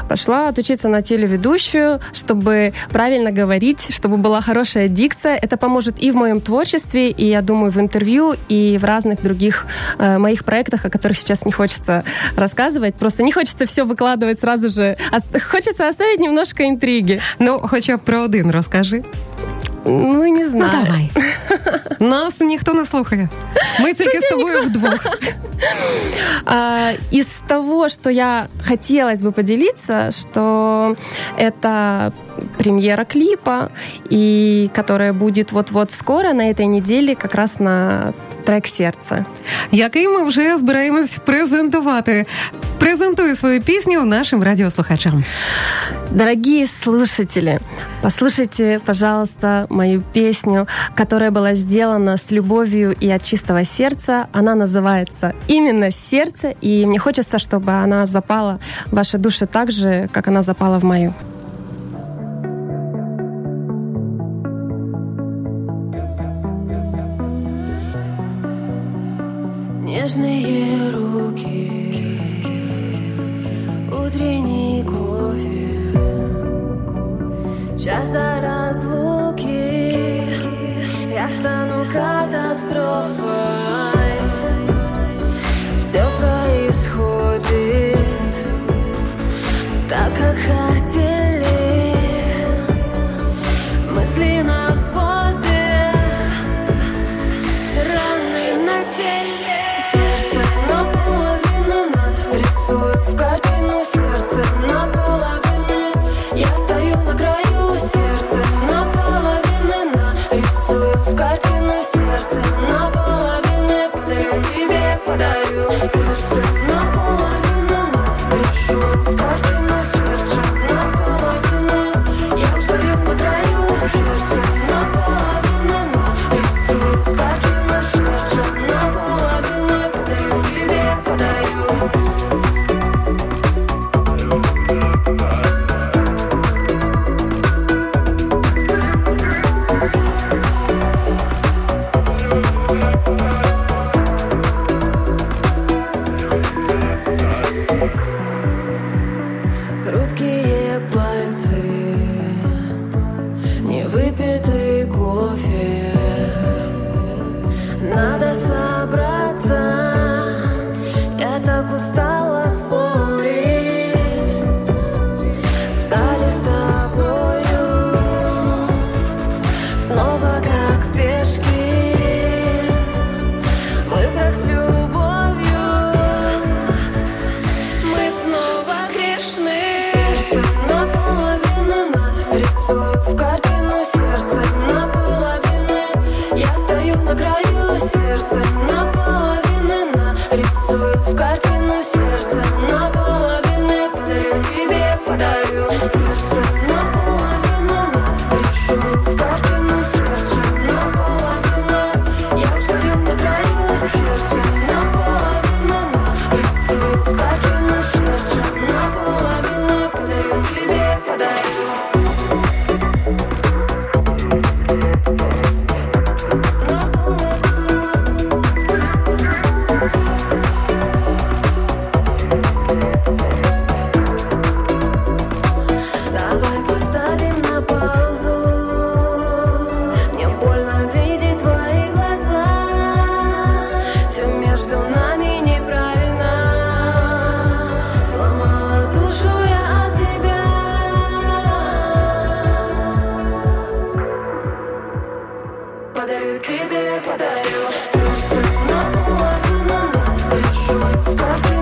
Пошла отучиться на телеведущую, чтобы правильно говорить, чтобы была хорошая дикция. Это поможет и в моем творчестве, и, я думаю, в интервью, и в разных других моих проектах, о которых сейчас не хочется рассказывать. Просто не хочется все выкладывать сразу же. Хочется оставить немножко интриги. Ну, хоча б про один розкажи. Ну, не знаю. Ну, давай. Нас ніхто не слухає. Ми тільки з тобою вдвох. Из того, что я хотелось бы поделиться, что это премьера клипа, и которая будет вот-вот скоро, на этой неделе, как раз на трек «Сердце». Який ми вже збираємось презентувати. Презентуй свою пісню нашим радіослухачам. Дорогие слушатели, послушайте, пожалуйста, мою песню, которая была сделана с любовью и от чистого сердца. Она называется именно «Сердце», и мне хочется, чтобы она запала в ваши души так же, как она запала в мою. Нежные руки, утренний кофе, часто разлуки, я стану катастрофой. Все происходит так, как хотели, мысли на взводе, раны на теле. В картину сердце наполовину, я стою на краю, сердце наполовину, нарисую в картину сердце наполовину, подарю тебе, подарю сердце наполовину, нарисую в картину сердце наполовину, я стою на краю, сердце наполовину, нарисую в картину сердце наполовину, подарю тебе, подарю. Хрупкие пальцы, невыпитый кофе. Надо собраться, я так устала спорить. Стали с тобою снова как пешки в играх с любовью. Мы снова грешны. Сердце наполовину, нарисую в картину сердце наполовину, я стою на краю, сердце наполовину, нарисую в картину сердце наполовину, подарю тебе, подарю сердце наполовину, нарисую в картину сердце наполовину, я стою на краю, сердце наполовину, нарисую в картину сердце наполовину, подарю тебе, подарю. Давай поставим на паузу. Мне больно видеть твои глаза. Все между нами неправильно. Сломала душу я от тебя. Подарю тебе, подарю сердце наполовину, нарисую в картину.